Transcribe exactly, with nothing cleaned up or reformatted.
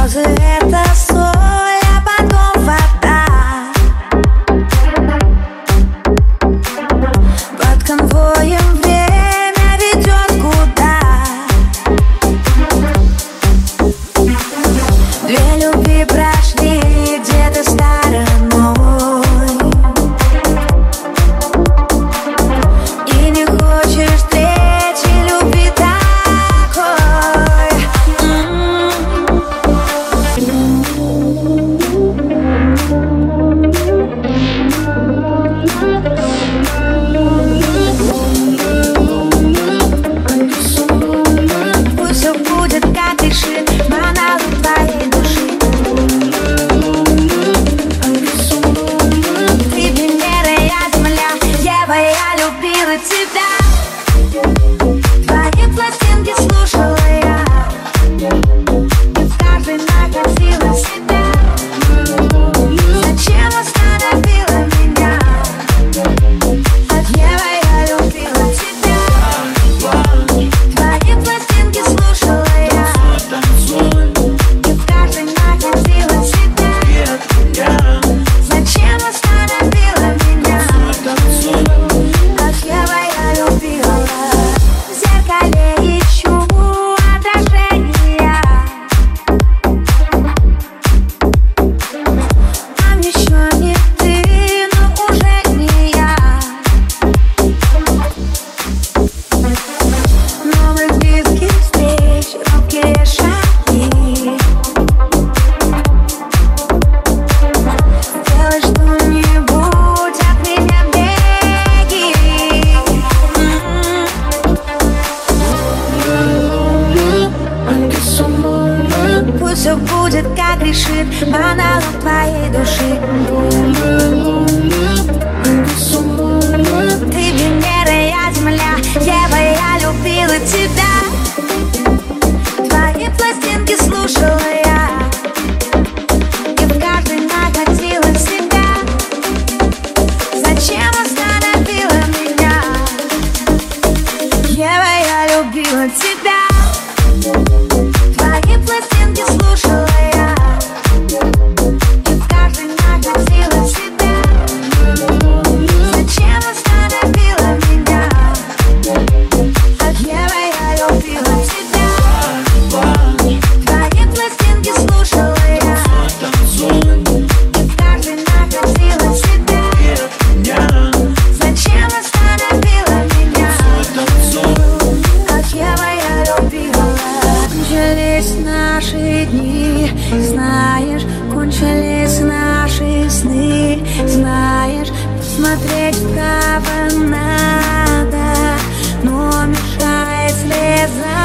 Слезы — это соль, а потом вода. Под конвоем время ведет куда. Две любви прошли где-то стороной, и не хочешь третьей любви такой. Пусть все будет, как решит монолог твоей души. Ты Венера, я Земля, Ева, я любила тебя. Твои пластинки слушала я, и в каждой находила себя. Зачем остановила меня? От Евы я любила тебя. Твои пластинки слушала я, и в каждой находила себя. Зачем остановила меня? От Евы я любила. В зеркале ищу отражения. Там еще не ты, но уже не я. Новых близких встреч, робкие шаги. Сделай что-нибудь от меня, беги. Пусть все будет, как решит монолог твоей души. Ты Венера, я Земля, Ева, я любила тебя. Твои пластинки слушала я, и в каждой находила себя. Зачем остановила меня? Ева, я любила тебя. Твои пластинки слушала я, и в каждой находила себя. Зачем остановила меня? От Евы я любила тебя. Твои пластинки слушала я, и в каждой находила себя. Зачем остановила меня? От Евы я любила. Кончились наши дни, знаешь, кончились наши сны, знаешь, посмотреть вправо надо, но мешает слеза.